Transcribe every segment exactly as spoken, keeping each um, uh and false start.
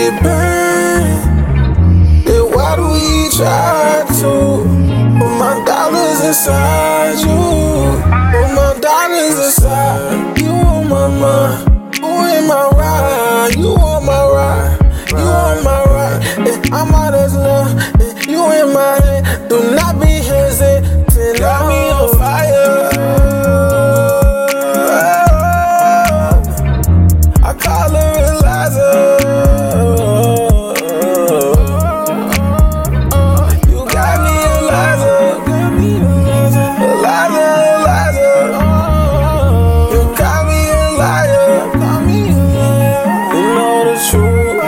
get burned. Then why do we try to? Put my dollars inside you. Put my dollars inside. You on my mind. You in my ride. You on my ride. You on my ride. And I'm out of love. And you in my head. Do not be hesitant. Got me on fire. I call her Eliza. You got me Eliza. Eliza, Eliza. You got me Eliza. You know the truth.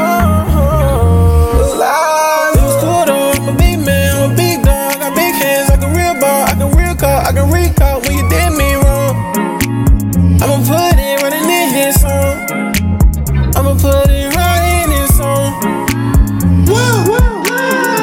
Eliza. You stood on, I'm a big man, I'm a big dog. Got big hands like a real ball. I can real call, I can recall when you did me wrong. I'ma put it right in this song. I'ma put it right in this song. Woo, woo, woo.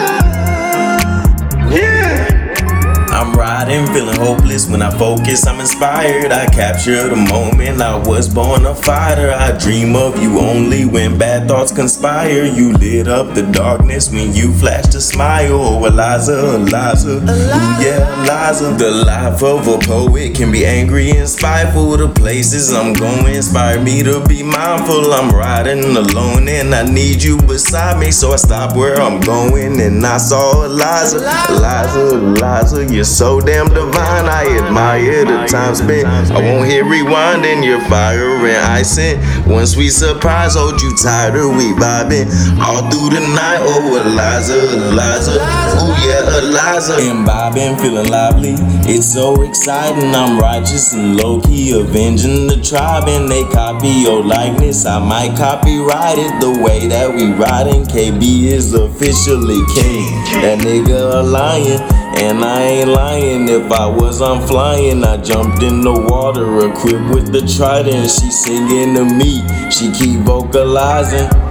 Yeah. I'm riding, feeling hopeless. When I focus, I'm inspired. I capture the moment. I was born a fighter. I dream of you only when bad thoughts conspire. You lit up the darkness when you flashed a smile. Oh, Eliza, Eliza, ooh yeah, Eliza. The life of a poet can be angry and spiteful. The places I'm going inspire me to be mindful. I'm riding alone and I need you beside me, so I stop where I'm going and I saw Eliza. Eliza, Eliza, you're so damn divine. I admire the time spent. I won't hit rewind in your fire and icing. One sweet surprise, hold you tighter. We vibing all through the night. Oh, Eliza, Eliza, ooh yeah, Eliza. Imbibing, feeling lively. It's so exciting. I'm righteous and low key, avenging the tribe, and they copy your likeness. I might copyright it the way that we riding. K B is officially king. That nigga a lion. And I ain't lying, if I was, I'm flying. I jumped in the water, equipped with the trident. She singing to me, she keep vocalizing.